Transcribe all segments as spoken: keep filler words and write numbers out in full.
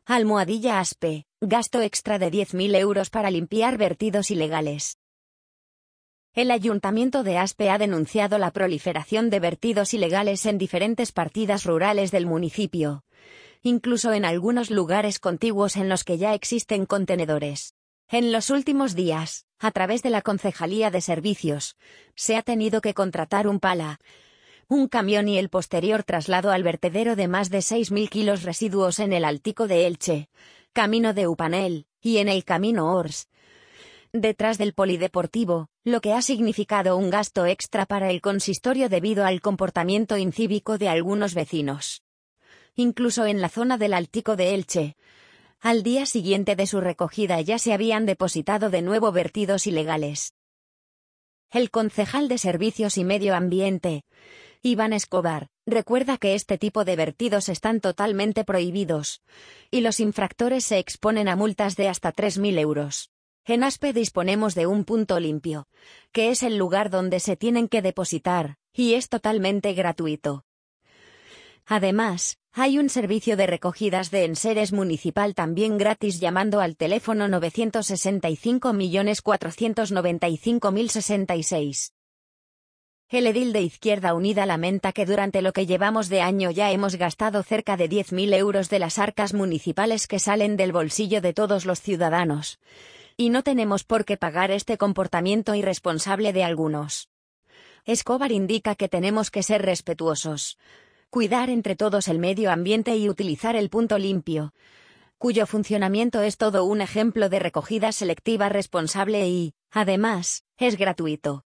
Almohadilla Aspe, gasto extra de diez mil euros para limpiar vertidos ilegales. El Ayuntamiento de Aspe ha denunciado la proliferación de vertidos ilegales en diferentes partidas rurales del municipio, incluso en algunos lugares contiguos en los que ya existen contenedores. En los últimos días, a través de la Concejalía de Servicios, se ha tenido que contratar un pala, un camión y el posterior traslado al vertedero de más de seis mil kilos residuos en el Altico de Elche, camino de Upanel, y en el camino Ors, detrás del polideportivo, lo que ha significado un gasto extra para el consistorio debido al comportamiento incívico de algunos vecinos. Incluso en la zona del Altico de Elche, al día siguiente de su recogida ya se habían depositado de nuevo vertidos ilegales. El concejal de Servicios y Medio Ambiente, Iván Escobar, recuerda que este tipo de vertidos están totalmente prohibidos, y los infractores se exponen a multas de hasta tres mil euros. En Aspe disponemos de un punto limpio, que es el lugar donde se tienen que depositar, y es totalmente gratuito. Además, hay un servicio de recogidas de enseres municipal también gratis llamando al teléfono novecientos sesenta y cinco cuatrocientos noventa y cinco mil sesenta y seis. El edil de Izquierda Unida lamenta que durante lo que llevamos de año ya hemos gastado cerca de diez mil euros de las arcas municipales que salen del bolsillo de todos los ciudadanos, y no tenemos por qué pagar este comportamiento irresponsable de algunos. Escobar indica que tenemos que ser respetuosos, cuidar entre todos el medio ambiente y utilizar el punto limpio, cuyo funcionamiento es todo un ejemplo de recogida selectiva responsable y, además, es gratuito.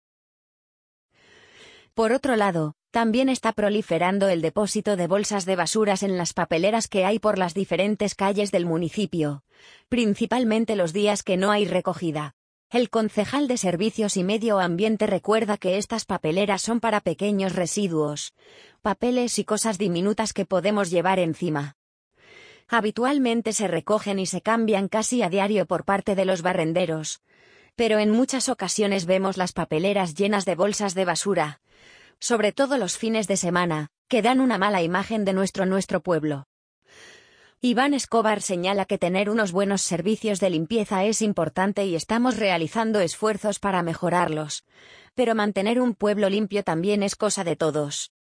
Por otro lado, también está proliferando el depósito de bolsas de basuras en las papeleras que hay por las diferentes calles del municipio, principalmente los días que no hay recogida. El concejal de Servicios y Medio Ambiente recuerda que estas papeleras son para pequeños residuos, papeles y cosas diminutas que podemos llevar encima. Habitualmente se recogen y se cambian casi a diario por parte de los barrenderos, pero en muchas ocasiones vemos las papeleras llenas de bolsas de basura, sobre todo los fines de semana, que dan una mala imagen de nuestro nuestro pueblo. Iván Escobar señala que tener unos buenos servicios de limpieza es importante y estamos realizando esfuerzos para mejorarlos, pero mantener un pueblo limpio también es cosa de todos.